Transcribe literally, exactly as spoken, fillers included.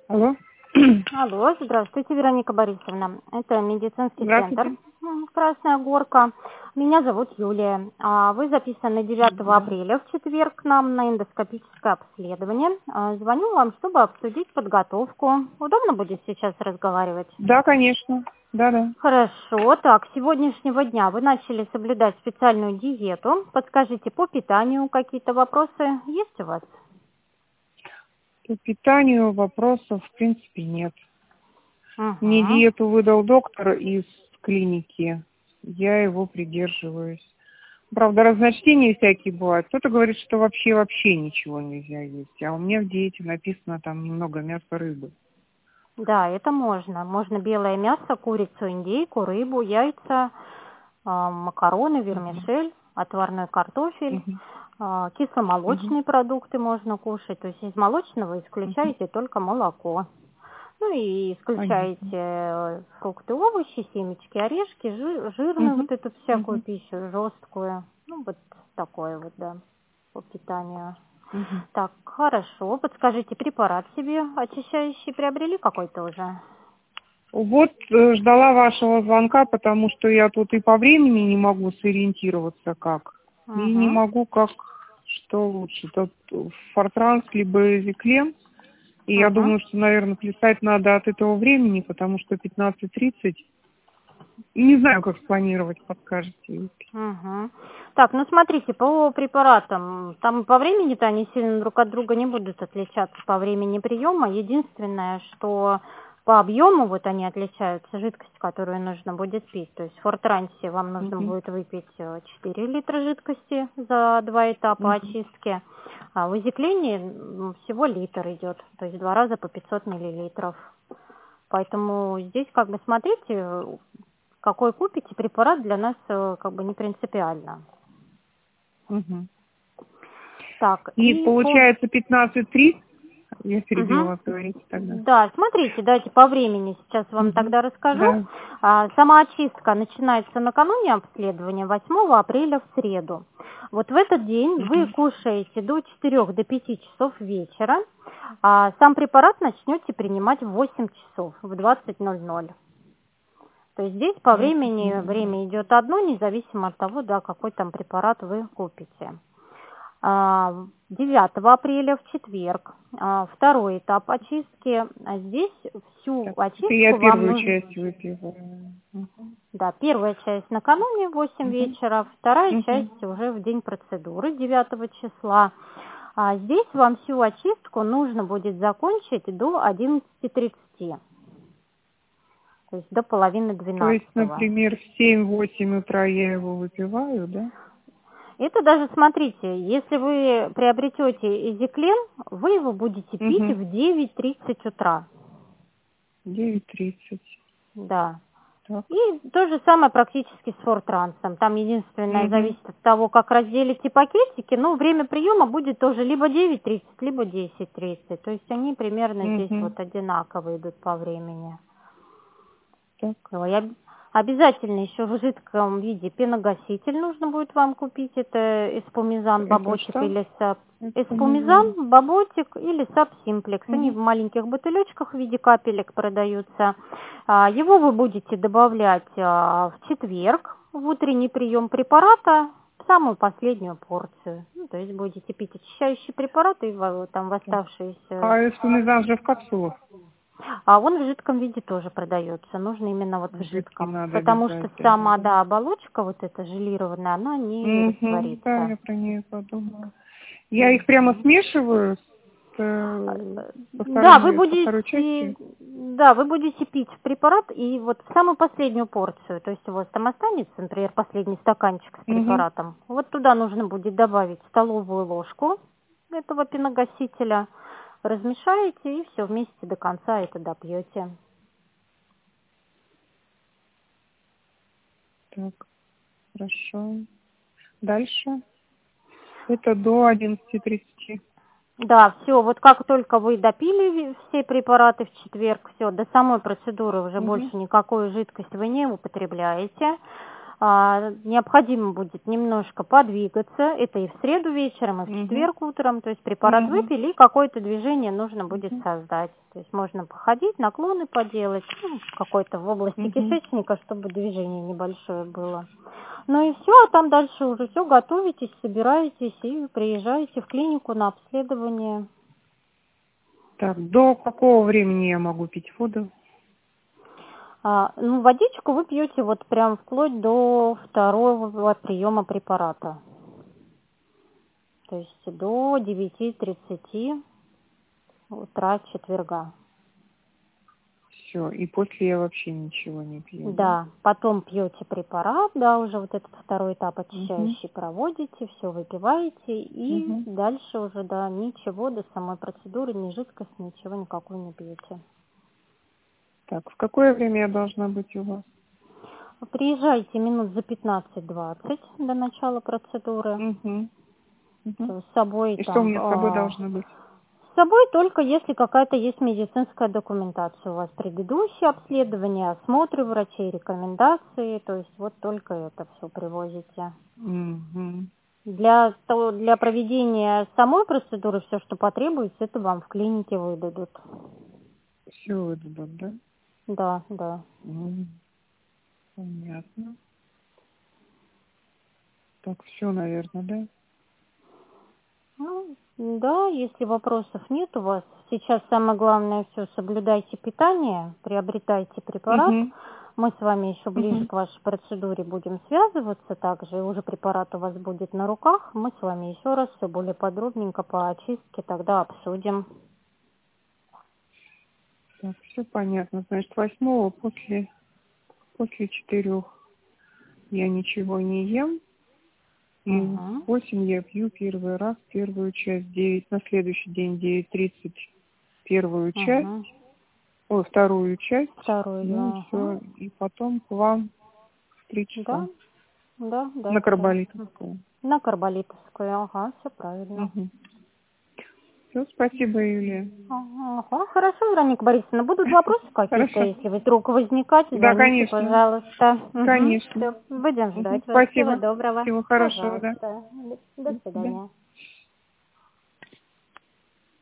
Алло. Алло, здравствуйте, Вероника Борисовна. Это медицинский центр Здравствуйте. м, Красная Горка. Меня зовут Юлия. А Вы записаны девятого Да. апреля в четверг к нам на эндоскопическое обследование. А, Звоню вам, чтобы обсудить подготовку. Удобно будет сейчас разговаривать? Да, конечно. Да, да. Хорошо. Так, с сегодняшнего дня вы начали соблюдать специальную диету. Подскажите, по питанию какие-то вопросы есть у вас? По питанию вопросов в принципе нет. Мне Угу. диету выдал доктор из клиники. Я его придерживаюсь. Правда, разночтения всякие бывают. Кто-то говорит, что вообще вообще ничего нельзя есть. А у меня в диете написано там немного мяса, рыбы. Да, это можно. Можно белое мясо, курицу, индейку, рыбу, яйца, а, макароны, Угу. вермишель, отварной картофель, Угу. а, Угу. кисломолочные продукты можно кушать. То есть из молочного Угу. исключаете только молоко. Ну и исключаете Понятно. э, фрукты, овощи, семечки, орешки, жи- жирную Угу. вот эту всякую Угу. пищу, жесткую. Ну вот такое вот, да, по питанию. Угу. Так, хорошо. Подскажите, препарат себе очищающий приобрели какой-то уже? Вот э, ждала вашего звонка, потому что я тут и по времени не могу сориентироваться как. И не Угу. могу как, что лучше, тот Фортранс либо Зиклен. И я Угу. думаю, что, наверное, плясать надо от этого времени, потому что пятнадцать тридцать. Не знаю, как спланировать, подскажете. Угу. Так, ну смотрите, по препаратам, там по времени-то они сильно друг от друга не будут отличаться по времени приема. Единственное, что по объему вот они отличаются, жидкость, которую нужно будет пить. То есть в Фортрансе вам нужно Угу. будет выпить э, четыре литра жидкости за два этапа Угу. очистки. А в изеклении м, всего литр идет, то есть два раза по пятьсот миллилитров. Поэтому здесь как бы смотрите, какой купите, препарат для нас э, как бы не принципиально. Угу. Так, И и по... получается пятнадцать тридцать. Я перебила Мгм. вас, говорите тогда. Да, смотрите, давайте по времени сейчас вам Угу. тогда расскажу. Да. А, Сама очистка начинается накануне обследования, восьмого апреля в среду. Вот в этот день вы Угу. кушаете до четырёх до пяти часов вечера, а сам препарат начнете принимать в восемь часов, в двадцать ноль ноль. То есть здесь по двадцать времени ноль ноль. время идет одно, независимо от того, да, какой там препарат вы купите. А, девятого апреля в четверг а, второй этап очистки. А Здесь всю Так, это я очистку вам первую нужно... часть выпиваю. Мгм. Да, первая часть накануне в восемь Мгм. вечера, вторая Мгм. часть уже в день процедуры девятого числа. А здесь вам всю очистку нужно будет закончить до одиннадцати тридцати, то есть до половины То есть, двенадцатого. например, в семь-восемь утра я его выпиваю, да? Это даже, смотрите, если вы приобретете изиклен, вы его будете пить Угу. в девять тридцать утра. девять тридцать. Да. Так. И то же самое практически с фортрансом. Там единственное Угу. зависит от того, как разделите пакетики, но время приема будет тоже либо девять тридцать, либо десять тридцать. То есть они примерно здесь Угу. вот одинаково идут по времени. Так. Ой, об- Обязательно еще в жидком виде пеногаситель нужно будет вам купить. Это эспумизан, Это баботик что? или сап. Это не знаю. Эспумизан, баботик или сап симплекс. Они в Угу. маленьких бутылечках в виде капелек продаются. А, Его вы будете добавлять а, в четверг в утренний прием препарата в самую последнюю порцию. Ну, то есть будете пить очищающий препарат и в- там в Так. оставшиеся. А эспумизан же в капсулах. А он в жидком виде тоже продается. Нужно именно вот в Жидкий жидком. надо Потому что обязательно, сама, да? да, оболочка вот эта желированная, она не Угу. Да, растворится. я про нее подумала. Я их прямо Мгм. смешиваю с, А, э, э, со Да, вы вторыми, со второй будете, частью. да, вы будете пить препарат и вот в самую последнюю порцию, то есть у вас там останется, например, последний стаканчик с Угу. препаратом. Вот туда нужно будет добавить столовую ложку этого пеногасителя, размешаете и все вместе до конца это допьете. Так, хорошо. Дальше. Это до одиннадцати тридцати. Да, все, вот как только вы допили все препараты в четверг, все, до самой процедуры уже Угу. больше никакой жидкости вы не употребляете. А, необходимо будет немножко подвигаться. Это и в среду вечером, и в Мгм. четверг утром. То есть препарат Мгм. выпили, и какое-то движение нужно будет Мгм. создать. То есть можно походить, наклоны поделать, ну, какой-то в области Мгм. кишечника, чтобы движение небольшое было. Ну и все, а там дальше уже все, готовитесь, собираетесь и приезжаете в клинику на обследование. Так, до какого времени я могу пить воду? А, ну, водичку вы пьете вот прям вплоть до второго приема препарата. То есть до девяти тридцати утра четверга. Все, и после я вообще ничего не пью, да? Да, потом пьете препарат, да, уже вот этот второй этап Угу. очищающий проводите, все выпиваете, и Угу. дальше уже, да, ничего до самой процедуры, ни жидкость, ничего никакой не пьете. Так, в какое время я должна быть у вас? Приезжайте минут за пятнадцать-двадцать до начала процедуры. Угу. Угу. С собой И что у там меня с собой а, должно быть? с собой только если какая-то есть медицинская документация у вас, предыдущее обследование, осмотры врачей, рекомендации, то есть вот только это все привозите. Угу. Для, то- для проведения самой процедуры все, что потребуется, это вам в клинике выдадут. Все выдадут, да? Да, да. М, Понятно. Так, все, наверное, да? Ну, да, если вопросов нет у вас, сейчас самое главное все, соблюдайте питание, приобретайте препарат. Угу. Мы с вами еще ближе Угу. к вашей процедуре будем связываться также, и уже препарат у вас будет на руках. Мы с вами еще раз все более подробненько по очистке тогда обсудим. Так, все понятно. Значит, восьмого после, после четырех я ничего не ем. И в Угу. восемь я пью первый раз первую часть, девять, на следующий день девять тридцать первую часть, Угу. ой, вторую часть, ну и Вторую. Ага. все. И потом к вам в три Да, часа да, на да, да. Карболитовскую. На Карболитовскую, ага, все правильно. Угу. Все, спасибо, Юлия. Ага, хорошо, Вероника Борисовна. Будут вопросы какие-то, Хорошо. если вдруг возникать, Да, звоните, конечно. пожалуйста. Угу, Конечно. все, будем Мгм. ждать вас. Всего Спасибо. доброго. Всего хорошего, да. Пожалуйста. До до До свидания. свидания.